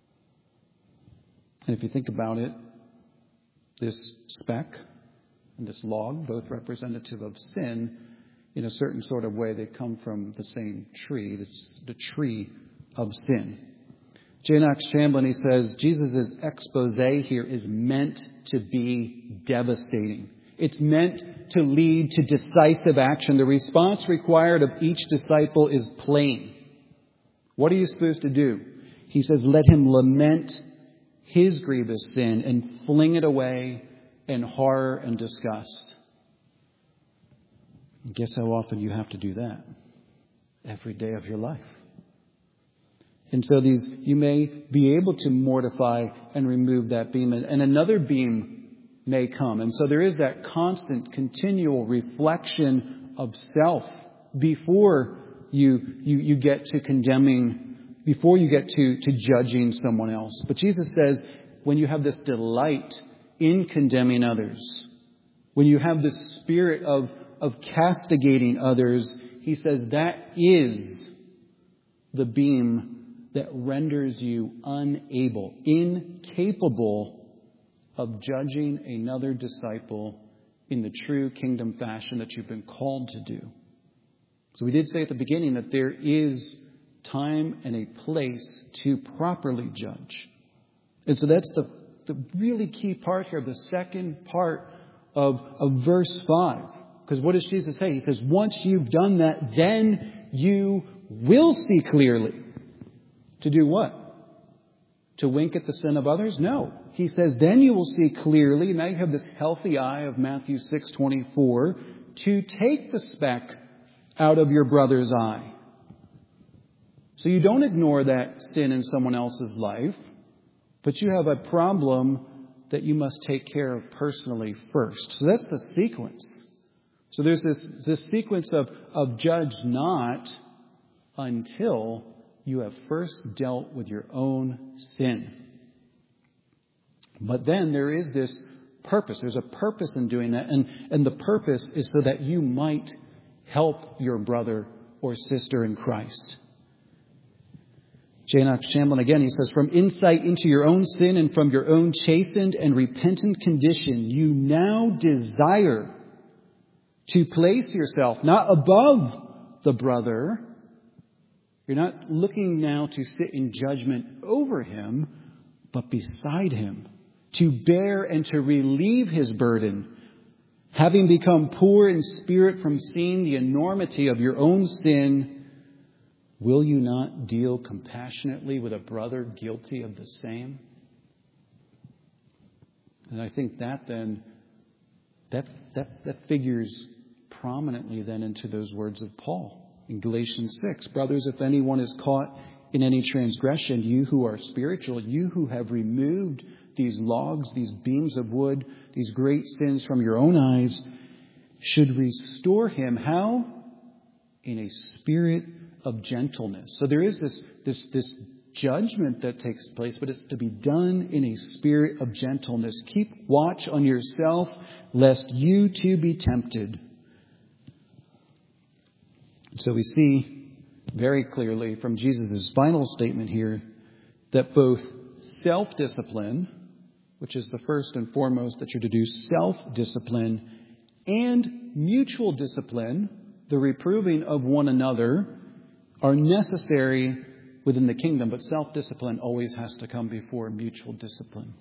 And if you think about it, this speck and this log, both representative of sin, in a certain sort of way, they come from the same tree. It's the tree of sin. J. Knox Chamberlain, he says, Jesus' expose here is meant to be devastating. It's meant to lead to decisive action. The response required of each disciple is plain. What are you supposed to do? He says, let him lament his grievous sin and fling it away in horror and disgust. Guess how often you have to do that? Every day of your life. And so these, you may be able to mortify and remove that beam, and another beam may come. And so there is that constant, continual reflection of self before you, you, you get to condemning, before you get to, to judging someone else. But Jesus says, when you have this delight in condemning others, when you have this spirit of, of castigating others, he says that is the beam that renders you unable, incapable of judging another disciple in the true kingdom fashion that you've been called to do. So we did say at the beginning that there is time and a place to properly judge. And so that's the, the really key part here, the second part of, of verse five. Because what does Jesus say? He says, once you've done that, then you will see clearly. To do what? To wink at the sin of others? No. He says, then you will see clearly. Now you have this healthy eye of Matthew six twenty-four. To take the speck out of your brother's eye. So you don't ignore that sin in someone else's life, but you have a problem that you must take care of personally first. So that's the sequence. So there's this, this sequence of, of judge not until you have first dealt with your own sin. But then there is this purpose. There's a purpose in doing that. And, and the purpose is so that you might help your brother or sister in Christ. J. Knox Chamberlain again, he says, from insight into your own sin and from your own chastened and repentant condition, you now desire to place yourself not above the brother. You're not looking now to sit in judgment over him, but beside him, to bear and to relieve his burden. Having become poor in spirit from seeing the enormity of your own sin, will you not deal compassionately with a brother guilty of the same? And I think that then, that, that, that figures prominently then into those words of Paul. In Galatians six, brothers, if anyone is caught in any transgression, you who are spiritual, you who have removed these logs, these beams of wood, these great sins from your own eyes, should restore him. How? In a spirit of gentleness. So there is this, this, this judgment that takes place, but it's to be done in a spirit of gentleness. Keep watch on yourself, lest you too be tempted. So we see very clearly from Jesus' final statement here that both self-discipline, which is the first and foremost that you're to do, self-discipline, and mutual discipline, the reproving of one another, are necessary within the kingdom, but self-discipline always has to come before mutual discipline.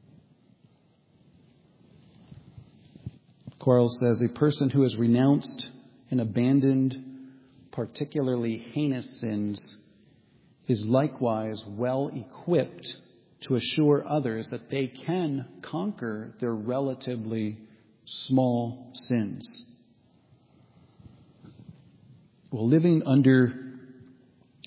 Quarles says, a person who has renounced and abandoned particularly heinous sins is likewise well equipped to assure others that they can conquer their relatively small sins. Well, living under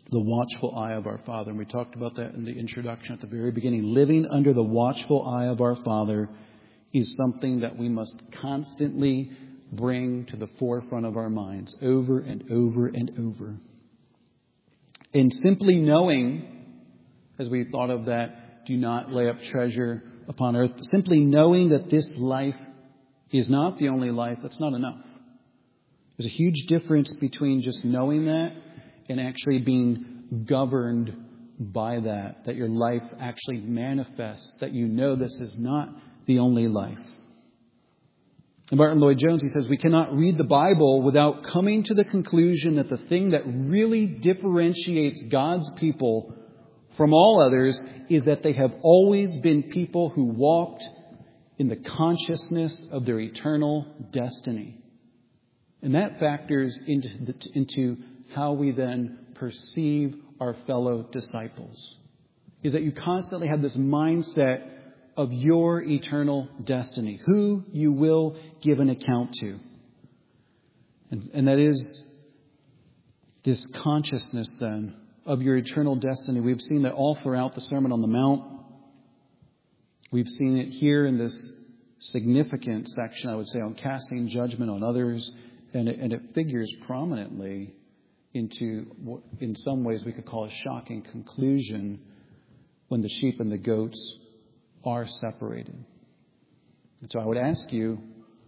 The watchful eye of our Father. And we talked about that in the introduction at the very beginning. Living under the watchful eye of our Father is something that we must constantly bring to the forefront of our minds over and over and over. And simply knowing, as we thought of that, do not lay up treasure upon earth. Simply knowing that this life is not the only life, that's not enough. There's a huge difference between just knowing that and actually being governed by that. That your life actually manifests, that you know this is not the only life. And Martin Lloyd-Jones, he says, we cannot read the Bible without coming to the conclusion that the thing that really differentiates God's people from all others is that they have always been people who walked in the consciousness of their eternal destiny. And that factors into, the, into how we then perceive our fellow disciples. Is that you constantly have this mindset of your eternal destiny, who you will give an account to. And, and that is this consciousness then of your eternal destiny. We've seen that all throughout the Sermon on the Mount. We've seen it here in this significant section, I would say, on casting judgment on others. And it, and it figures prominently into what in some ways we could call a shocking conclusion when the sheep and the goats are separated. And so I would ask you,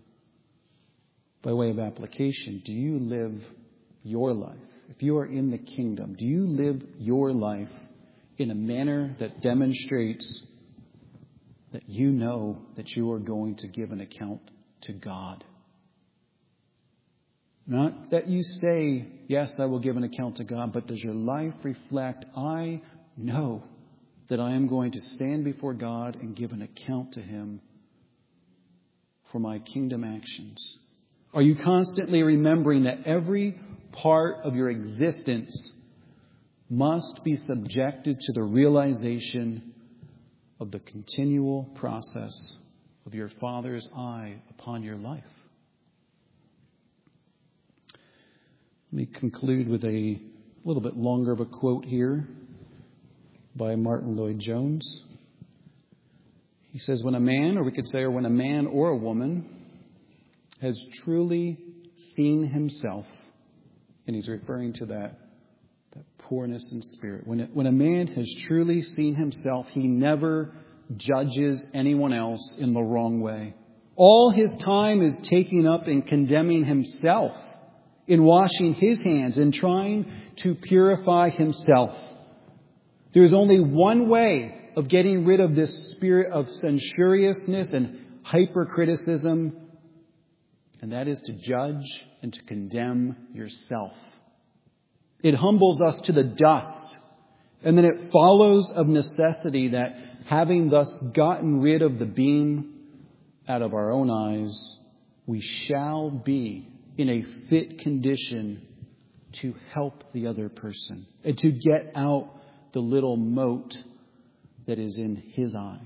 by way of application, do you live your life? If you are in the kingdom, do you live your life in a manner that demonstrates that you know that you are going to give an account to God? Not that you say, yes, I will give an account to God, but does your life reflect, I know that I am going to stand before God and give an account to Him for my kingdom actions? Are you constantly remembering that every part of your existence must be subjected to the realization of the continual process of your Father's eye upon your life? Let me conclude with a little bit longer of a quote here by Martin Lloyd-Jones. He says, when a man, or we could say, or when a man or a woman has truly seen himself, and he's referring to that, that poorness in spirit. When, it, when a man has truly seen himself, he never judges anyone else in the wrong way. All his time is taken up in condemning himself, in washing his hands, in trying to purify himself. There is only one way of getting rid of this spirit of censoriousness and hypercriticism, and that is to judge and to condemn yourself. It humbles us to the dust, and then it follows of necessity that having thus gotten rid of the beam out of our own eyes, we shall be in a fit condition to help the other person and to get out the little mote that is in his eye.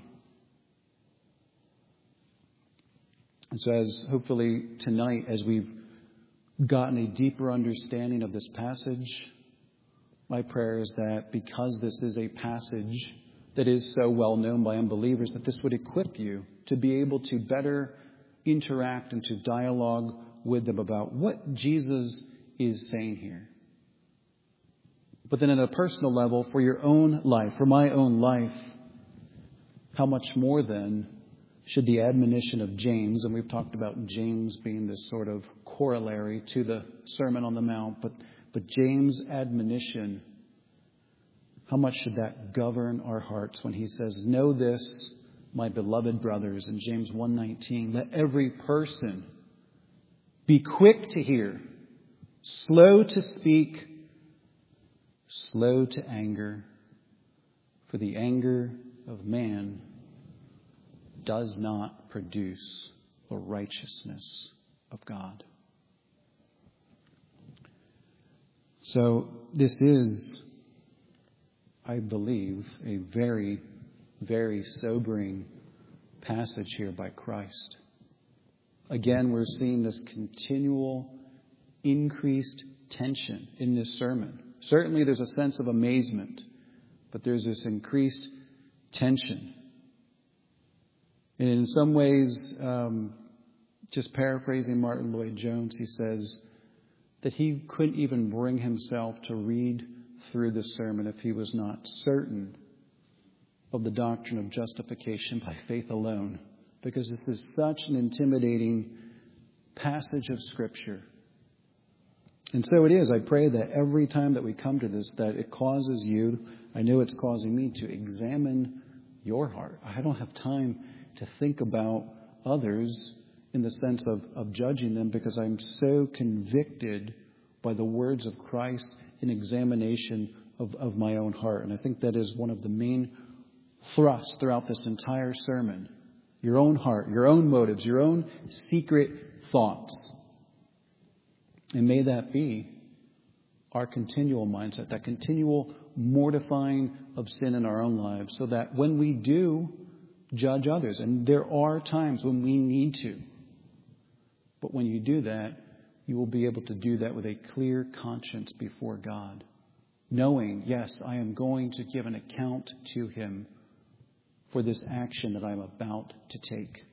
And so as hopefully tonight, as we've gotten a deeper understanding of this passage, my prayer is that because this is a passage that is so well known by unbelievers, that this would equip you to be able to better interact and to dialogue with them about what Jesus is saying here. But then at a personal level, for your own life, for my own life, how much more then should the admonition of James, and we've talked about James being this sort of corollary to the Sermon on the Mount, but, but James' admonition, how much should that govern our hearts when he says, know this, my beloved brothers, in James one nineteen, let every person be quick to hear, slow to speak, slow to anger, for the anger of man does not produce the righteousness of God. So this is, I believe, a very, very sobering passage here by Christ. Again, we're seeing this continual increased tension in this sermon certainly there's a sense of amazement, but there's this increased tension. And in some ways, um, just paraphrasing Martin Lloyd-Jones, he says that he couldn't even bring himself to read through the sermon if he was not certain of the doctrine of justification by faith alone, because this is such an intimidating passage of Scripture. And so it is. I pray that every time that we come to this, that it causes you, I know it's causing me to examine your heart. I don't have time to think about others in the sense of, of judging them, because I'm so convicted by the words of Christ in examination of, of my own heart. And I think that is one of the main thrusts throughout this entire sermon. Your own heart, your own motives, your own secret thoughts. And may that be our continual mindset, that continual mortifying of sin in our own lives, so that when we do judge others, and there are times when we need to, but when you do that, you will be able to do that with a clear conscience before God, knowing, yes, I am going to give an account to Him for this action that I'm about to take.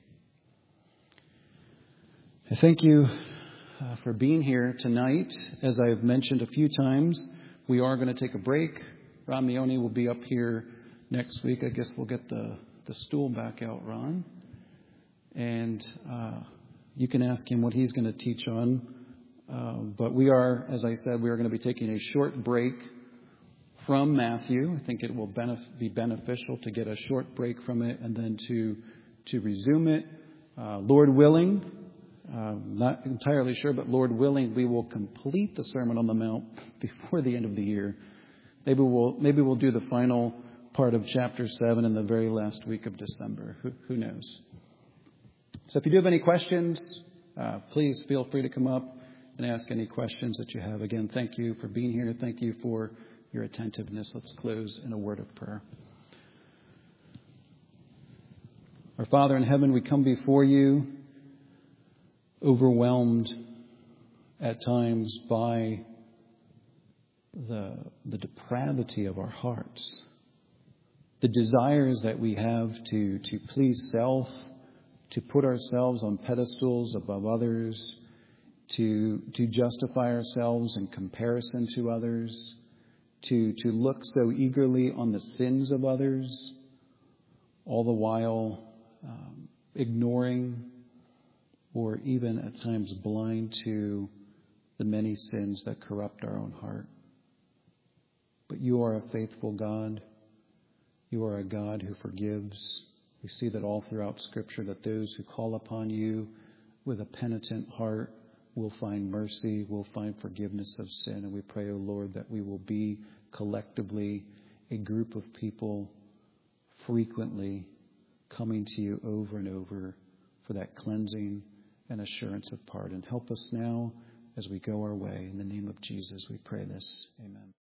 I thank you uh, for being here tonight. As I've mentioned a few times, we are going to take a break. Ron Meone will be up here next week. I guess we'll get the, the stool back out, Ron. And uh, you can ask him what he's going to teach on. Uh, but we are, as I said, we are going to be taking a short break from Matthew. I think it will benef- be beneficial to get a short break from it and then to to resume it. Uh, Lord willing, uh, not entirely sure, but Lord willing, we will complete the Sermon on the Mount before the end of the year. Maybe we'll maybe we'll do the final part of chapter seven in the very last week of December. Who, who knows? So if you do have any questions, uh, please feel free to come up and ask any questions that you have. Again, thank you for being here. Thank you for your attentiveness. Let's close in a word of prayer. Our Father in heaven, we come before you overwhelmed at times by the, the depravity of our hearts, the desires that we have to, to please self, to put ourselves on pedestals above others, to, to justify ourselves in comparison to others, to, to look so eagerly on the sins of others, all the while um, ignoring or even at times blind to the many sins that corrupt our own heart. But you are a faithful God. You are a God who forgives. We see that all throughout Scripture, that those who call upon you with a penitent heart will find mercy, will find forgiveness of sin. And we pray, O Lord, that we will be collectively a group of people frequently coming to you over and over for that cleansing and assurance of pardon. Help us now as we go our way. In the name of Jesus, we pray this. Amen.